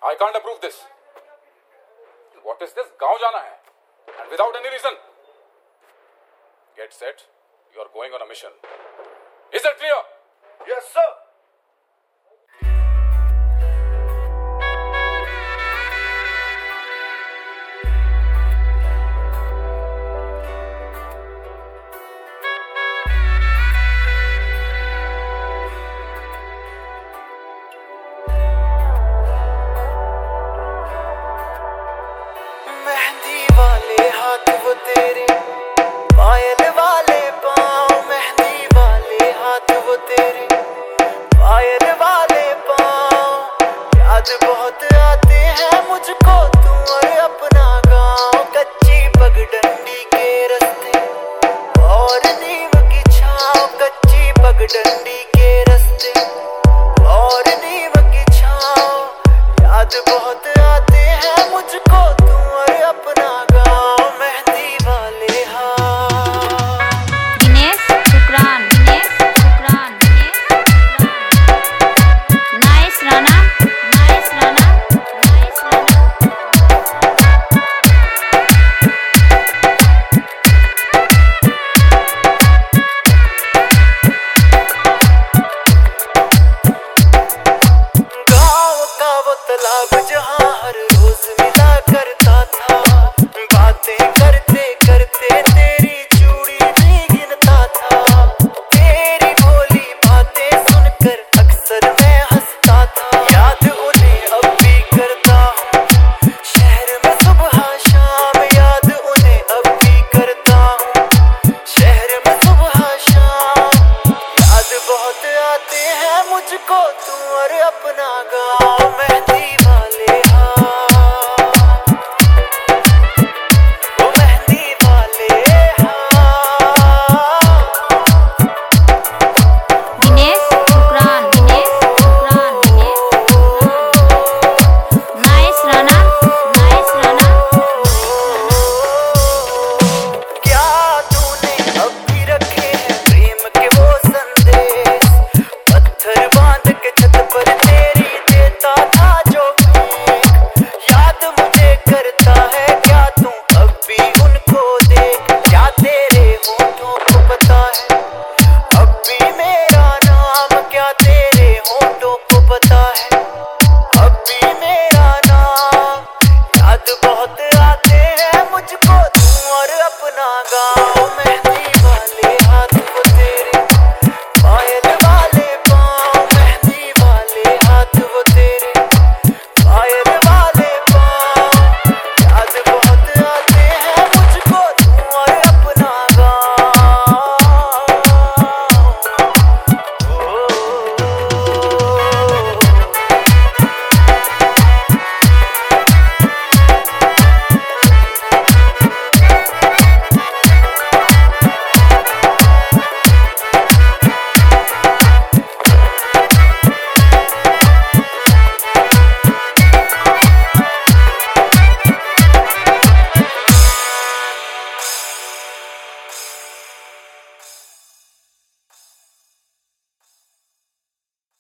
I can't approve this. What is this? गांव जाना है. And without any reason. Get set. You are going on a mission. Is that clear? Yes, sir. Mehndi वाले हाथ वो तेरे, पायल वाले पाँव, मेहंदी वाले हाथ वो तेरे, पायल वाले पाँव। याद बहुत आते हैं मुझको तू और अपना गाँव, कच्ची पगडंडी के रास्ते और नीम की छाँव, कच्ची पगडंडी के रास्ते और नीम की छाँव। याद बहुत आते हैं मुझको तू और अपना गाँव, मेहंदी वाले हाथ। Dinesh Shukran, nice Rana, nice Rana, nice Rana. गाँव का वो तालाब जहाँ हर रोज मिला करता था, बातें करते करते तेरी चूड़ी भी गिनता था। तेरी भोली बातें सुनकर अक्सर मैं हंसता था। याद उन्हें अब भी करता हूँ, शहर में सुबह शाम, याद उन्हें अब भी करता हूँ, शहर में सुबह शाम। याद बहुत आते हैं मुझको तू और अपना गाँव।